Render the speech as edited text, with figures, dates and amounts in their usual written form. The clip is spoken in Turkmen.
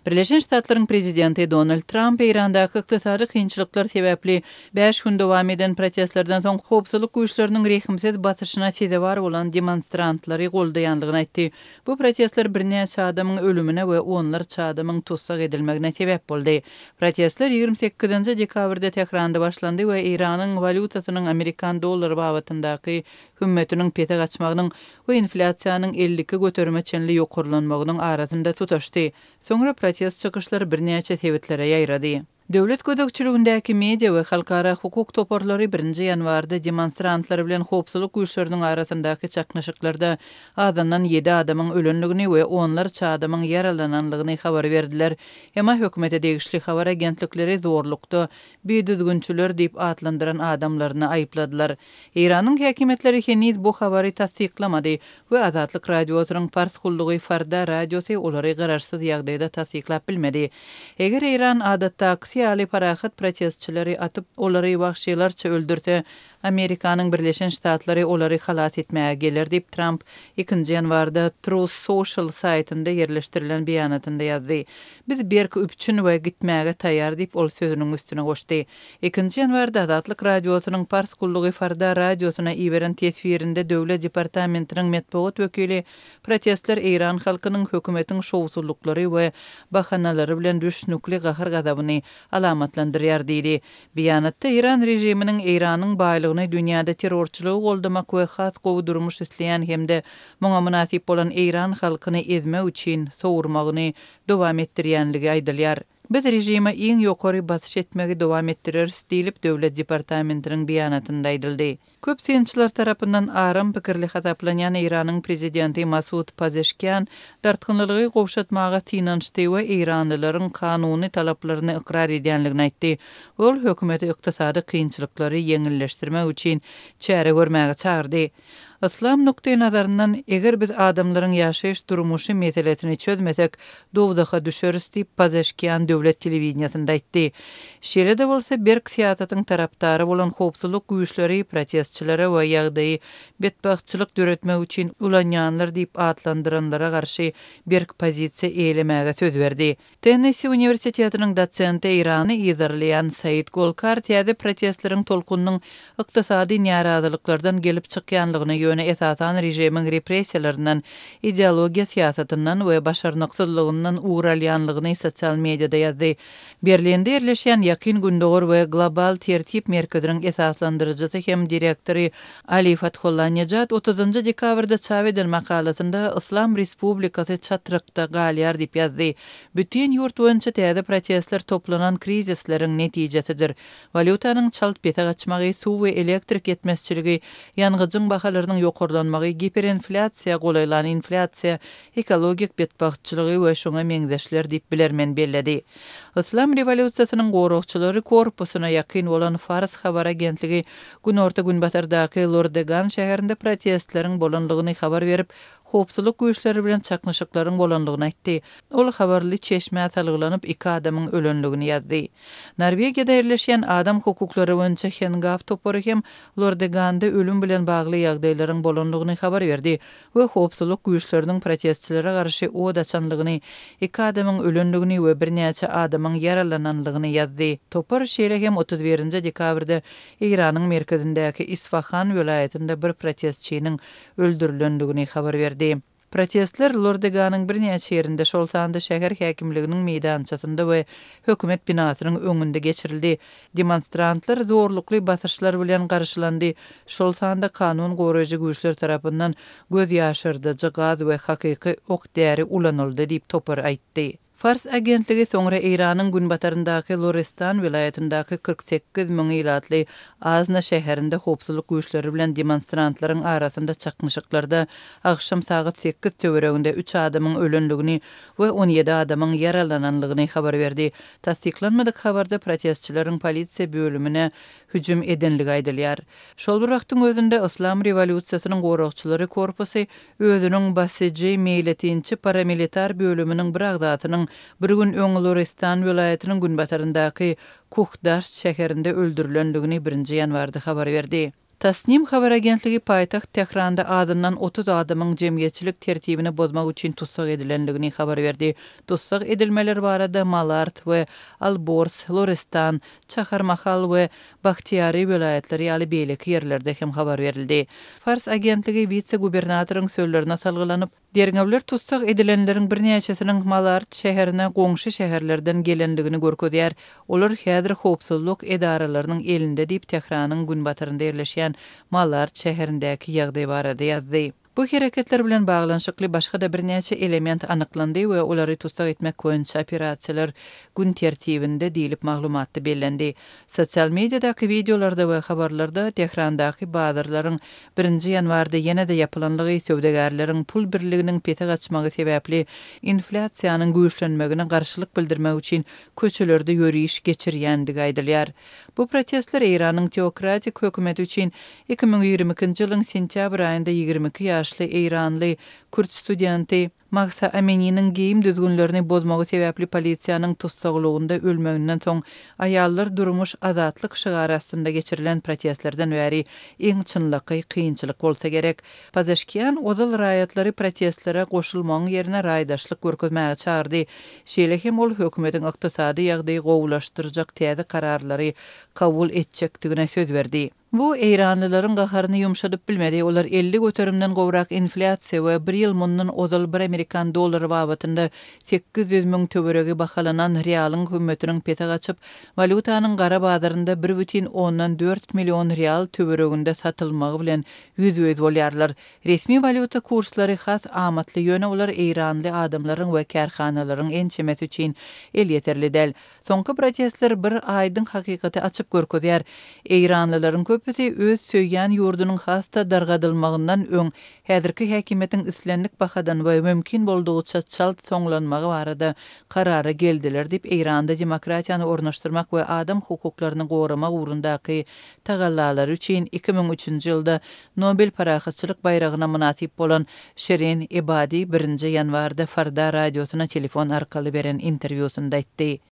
Birleşen Ştatlaryň prezidenti Donald Trump Eýrandaky ykdysady kynçylyklar sebäpli 5 gün dowam eden protestlerden soň howpsuzlyk güýçleriniň rehimsiz batyşyna sebäp bolan demonstrantlary goldaýanlygyny aýtdy. Bu protestler birnäçe adamyň ölümine we onlarça adamyň tutsak edilmegine sebäp boldy. Protestler 28-nji dekabrda tekrarda başlandy we Iranyň valutasynyň Amerikan dollary babatyndaky hümmetiniň pete gaçmagynyň we inflasiýanyň 50-ke götermeçenli ýokurlanmagynyň arasynda tutaşdy. Soňra protest çykyşlary birnäçe sebetlere ýaýrady. Döwlet gödekçiligindäki media we halkara hukuk toporlary 1-nji ýanwarda demonstrantlar bilen howpsuzlyk güýçleriniň arasyndaky çaknaşyklarda azandan 7 adamyň ölenligini we onlarça adamyň yaralananlygyny habar berdiler. Emma hökümete degişli habar agentlikleri zorlukda bedüzgünçüler diýip atlandyran adamlaryny aýypladylar. Iranyň häkimetleri henüz bu habary tasdiqlamady we Azatlyk radiosynyň Pars kullugy Farda radiosy olary gararsyz ýagdaýda tasdiqlap bilmedi. Eger Iran adatda siyasi parahat protestçileri atıp olary wagşylarça öldürse, Amerikanyň Birleşen Ştatlary olary halat etmäge gelir diýip Trump 2-nji ýanwarda Truth Social saytynda ýerleşdirilen beýanatynda ýazdy. Biz berki üpçün we gitmäge taýýar diýip ol sözüniň üstüne goşdy. 2-nji ýanwarda Azatlyk radiosynyň Pars kullugy Farda radiosyna iýeren tesbirinde döwlet departamentiniň medeniýet wekili protestler Iran halkynyň hökümetiň şowsuzlyklary we bahanalary bilen düşnükli gahyr gazabyny alamatlandyrýar diýdi. Beýanatda Iran rejiminiň Iranyň baýlygyny dünýäde terrorçylygy goldamak we has gowy durmuş isleýän hemde muňa münasip bolan Iran halkyny ezmek üçin sowurmagyny dowam etdirýänligi aýdylýar. Biz rejime iň ýokary basyş etmegi dowam etdireriz diýilip döwlet departamentiniň beýanatynda aýdyldy. Köp synçylar tarapyndan aram pikirli hataplanýan Iranyň prezidenti Masud Pezeshkian dartgynlygy gowşatmaga tynançdy we Iranlylaryň kanuny talaplaryny ikrar edýänligini aýtdy. Ol hökümeti ykdysady kynçylyklary ýeňilleşdirmek üçin çäre görmäge çağırdy. İslam nokta nazarından eger biz adamlaryň ýaşaýyş durmuşy meselesini çözmesek, dowdaha düşeriz diýip Pezeshkian döwlet telewizionyasynda aýtdy. Şeýle-de bolsa berk siýasatyň tarapdary bolan howpsuzlyk güýçleri protestçilere we ýagdaýy betbagtçylyk döretmek üçin ulanýanlar diýip atlandyranlara garşy berk pozisiýa eýlemege söz berdi. Tennessee Universitetining dosenti Irany ýazarlayan Said Golkar täze protestleriň tolkunynyň ykdysady narazyklyklardan gelip çykýanlygyny ýöne esasan rejimiň repressiýalarinden, ideologiýa siýasatyndan we başarnyksyzlygyndan uğralýanlygyny sosial mediada ýazdy. Berlinde ýerleşýän Ýakyn Gündogor we Global Tertip merkeziniň esaslandyrjysy hem direktori Ali Fathullah Nejat 30-njy dekabrda çap edilen makalasynda Islam Respublikasy çatrykda galýar diýip ýazdy. Bütün ýurt boýunça täze protestler toplanan krizisleriň netijesidir. Valutanyň çalt bete gaçmagy, suw we elektrik ýetmezçiligi, ýangyjyň bahalarynyň ýokurlanmagy, hiperinflasiýa, golaylan inflasiýa, ekologik betbagtçylygy we şoňa meňzeşler diýip bilermen belledi. Islam revolýusiýasynyň gorukçylary korpusuna ýakyn bolan Fars habar agentligi gün orta gün batardaky Lordegan şäherinde protestleriň bolanlygyny habar berip, howpsuzlyk güýçleri bilen çaknaşyklaryň bolanlygyny aýtdy. Ol habarly çeşme talgylanyp 2 adamyň ölenligini ýazdy. Norwegiýada ýerleşýän adam hukuklary boýunça Hengaf topory hem Lordeganda ölüm bilen bagly ýagdaýlaryň bolanlygyny habar berdi we howpsuzlyk güýçleriniň protestçilere garşy od açanlygyny, 2 adamyň ölenligini we birnäçe adamyň yaralananlygyny ýazdy. Topor şeýle hem 31-nji dekabrda Iranyň merkezindäki Isfahan welaýatynda bir protestçiniň öldürilenligini habar berdi. Protestler Lordeganyň birnäçe ýerinde şolsanda şäher häkimliginiň meýdançasynda we hökümet binasynyň öňünde geçirildi. Demonstrantlar zorlukly basyşlar bilen garşylandy. Şolsanda kanun goraýjy güýçler tarapyndan göz ýaşyrdyjy gaz we hakyky ok däri ulanyldy diýip topar aýtdy. Fars agentligi soňra Iranyň günbataryndaky Lorestan welaýatyndaky 48 000 ilatly Azna şäherinde howpsuzlyk güýçleri bilen demonstrantlaryň arasynda çaknaşyklarda akşam saat 8 töwereginde 3 adamyň ölenligini we 17 adamyň yaralananlygyny habar berdi. Tasdiqlanmadyk habarda protestçileriň polisiýa bölümine hüjüm edenligi aýdylýar. Şol bir wagtyň özünde Islam revolýusiýasynyň gorukçylary korpusy özüniň basyjy meýletinçi paramilitar bölüminiň bir agzatynyň bir gün öňe Lorestan welaýatynyň günbataryndaky Kuhdaş şäherinde öldürilenligini 1-nji ýanwarda habar berdi. Tasnim haber agentligi paytaxt Tehranda adından 30 adamın cemiyetçilik tertibini bozmak için tutsak edilenligini haber verdi. Tutsak edilmeler barada Malart ve Albors, Lorestan, Çaharmahal ve Bahtiyari vilayetleri ýaly beýleki yerlerde hem haber verildi. Fars agentligi vice-gubernatorun sözlerine salgylanıp, derňewler tutsak edilenlerin birnäçesiniň Malart şäherine goňşy şäherlerden gelenligini görkezýär. Olar häzir howpsuzlyk edaralarynyň elinde diýip Tehranyň günbatyrynda ýerleşýän Malart şäherindäki ýagdaý barada ýazdy. Bu hareketler bilen bağlanşykly başga da birnäçe element anyklandy we olary tutsak etmek boýunça operasiýalar gün tertibinde diýilip maglumatdy bellendi. Sosial mediadaky videolarda we habarlarda Tehrandaky bazarlaryň 1-nji ýanwarda ýene-de ýapylanlygy söwdegärleriň pul birliginiň pete gaçmagy sebäpli inflasiýanyň güýçlenmegine garşylyk bildirmek üçin köçelerde ýöriş geçirýändigi aýdylýar. Bu protestler Iranyň teokratik hökümeti üçin 2022-nji ýylyň sentýabr aýynda 22 ýaşly İranly Kürt studenti Mahsa Amini'nin giyim düzgünlerini bozmagy sebäpli polisiýanyň tutsagylygynda ölmeginden soň aýallar durmuş azatlyk şygarasynda geçirilen protestlerden bäri iň çynlyky kynçylyk bolsa gerek. Pazaşkiyan ozal raýatlary protestlere goşulmagyň ýerine raýdaşlyk görkezmäge çağırdy. Şeýle hem ol hökümetiň ykdysady ýagdaýy gowulaşdyrjak täze kararlary kabul etjekdigine söz berdi. Bu Eýranlylaryň gaharyny ýumşadyp bilmedi. Olar 50 göterimden gowrak inflasiýa we 1 ýyl mundan ozal 1 Amerikan dollary babatynda 800.000 töweregi bahalanan realyň hökümetiniň pete gaçyp, valutanyň gara bazarynda 1,4 million real töwereginde satylmagy bilen ýüzüýüz bolýarlar. Resmi valuta kurslary has amatly ýöne olar Eýranly adamlaryň we kärhanalaryň ençemesi üçin el ýeterli däl. Soňky protestler bir aýdyň hakykaty açyp görkezýär. Eýranlylaryň köpüsi öz söýýän ýurdunyň hasta dargadylmagyndan öň häzirki häkimetiň islenlik bahadan we mümkin boldugyça çalt soňlanmagy barada karara geldiler diýip Eýranda demokratiýany ornaşdyrmak we adam hukuklaryny goramak ugrundaky tagallalary üçin 2003-nji ýylda Nobel parahatçylyk bayragyna munasip bolan Şerin Ebadi 1-nji ýanwarda Farda radiosuna telefon arkaly beren interwýusunda aýtdy.